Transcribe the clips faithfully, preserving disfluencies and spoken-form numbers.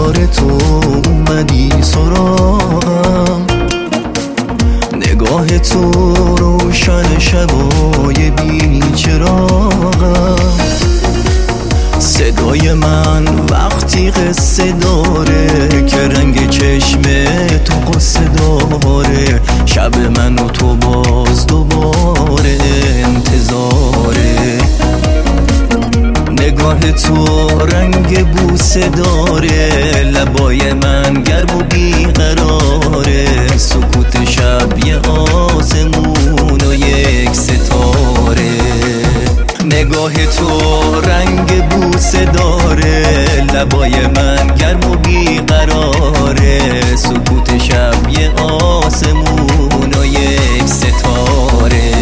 دوباره تو اومدی سراغم، نگاه تو روشن شبای بیچراغم، صدای من وقتی قصه داره که رنگ چشم تو قصه داره، شب من و تو باز دوباره انتظاره، نگاه تو رنگ بوسه داره، لبای من گرم و بیقراره، سکوت شب یه آسمون و یک ستاره، نگاه تو رنگ بوسه داره، لبای من گرم و بیقراره، سکوت شب یه آسمون و یک ستاره.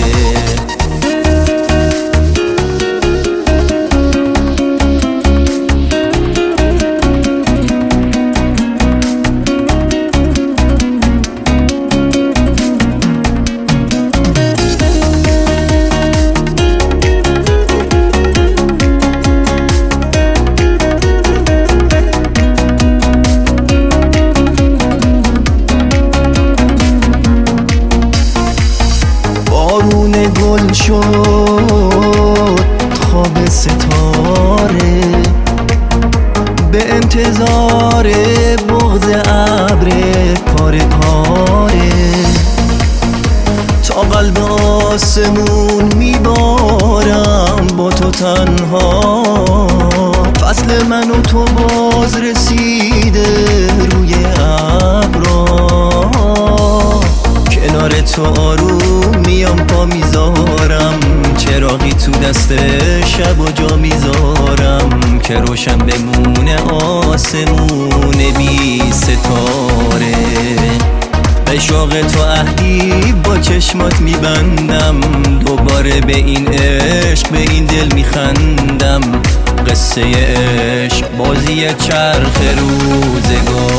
بارون گل شد خواب ستاره، به انتظار بغض ابر پاره پاره، تا قلب آسمون میبارم با تو تنها، فصل من و تو باز رسیده روی ابرا، کنار تو آروم میام پا میذارم، چراغی تو دست شب و جا میذارم که روشن بمونه آسمون بی ستاره، به شوق تو عهدی با چشمات میبندم، دوباره به این عشق به این دل میخندم، قصه عشق بازی چرخ روزگار.